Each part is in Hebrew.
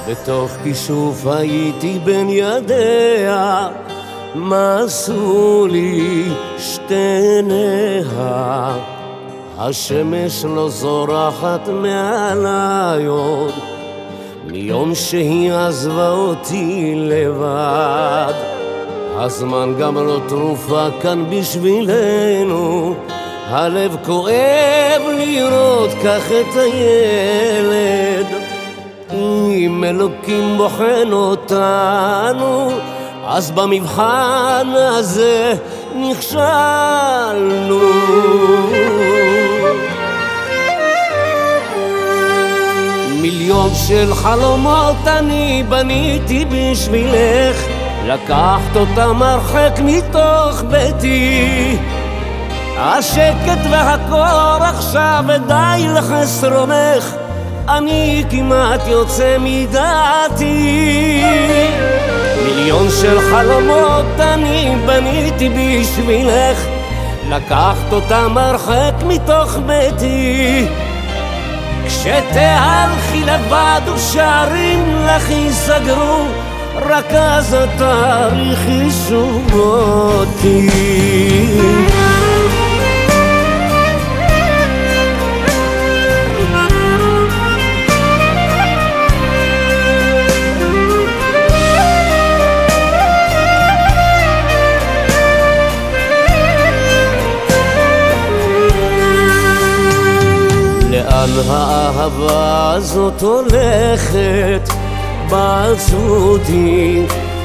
בתוך כישוף הייתי בין ידיה, מה עשו לי שתי עיניה? השמש לא זורחת מעליי עוד, מיום שהיא עזבה אותי לבד. הזמן גם לא תרופה כאן בשבילנו, הלב כואב לראות כך את הילד. אם אלוקים בוחן אותנו, אז במבחן הזה נכשלנו. מיליון של חלומות אני בניתי בשבילך, לקחת אותם הרחק מתוך ביתי. השקט והקור עכשיו ודי לחסרונך, אני כמעט יוצא מדעתי. מיליון של חלומות אני בניתי בשבילך, לקחת אותם הרחק מתוך ביתי. כשתהלכי לבד ושערים לך ייסגרו, רק אז תאריכי שוב אותי. לאן האהבה הזאת הולכת? בעצמותי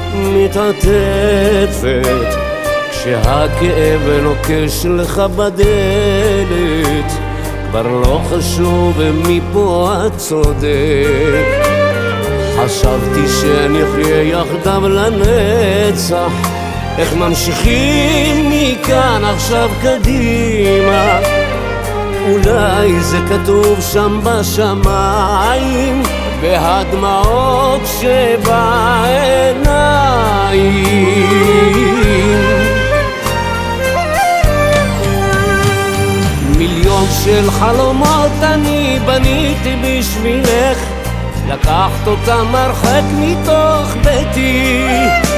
מתעטפת, כשהכאב נוקש לך בדלת, כבר לא חשוב מפה את צודק. חשבתי שנחיה יחדיו לנצח, איך ממשיכים מכאן עכשיו קדימה? אולי זה כתוב שם בשמיים, והדמעות שבעיניים. מיליון של חלומות אני בניתי בשבילך, לקחת אותם הרחק מתוך ביתי.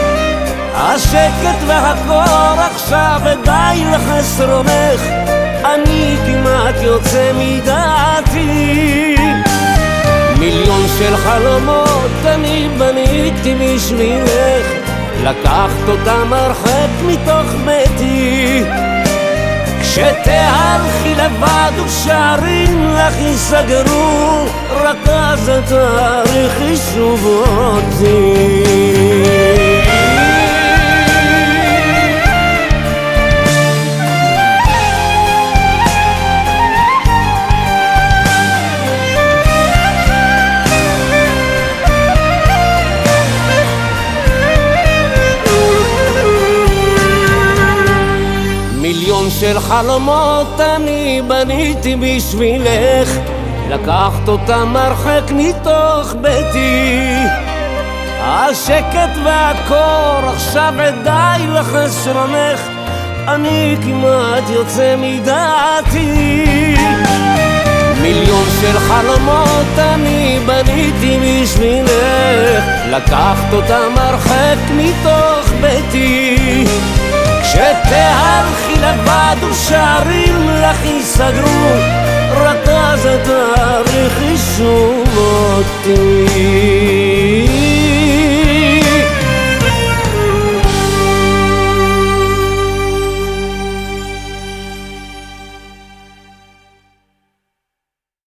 השקט והקור עכשיו ודי לחסרונך, אני כמעט יוצא מדעתי. מיליון של חלומות אני בניתי בשבילך, לקחת אותם הרחק מתוך ביתי. כשתהלכי לבד ושערים לך ייסגרו, רק אז תאריכי שוב אותי. מיליון של חלומות אני בניתי בשבילך, לקחת אותם הרחק מתוך ביתי. השקט והקור עכשיו ודי לחסרונך, אני כמעט יוצא מדעתי. מיליון של חלומות אני בניתי בשבילך, לקחת אותם הרחק מתוך ביתי. כשתהלכי לבד ושערים לך ייסגרו, רק אז תאריכי שוב אותי.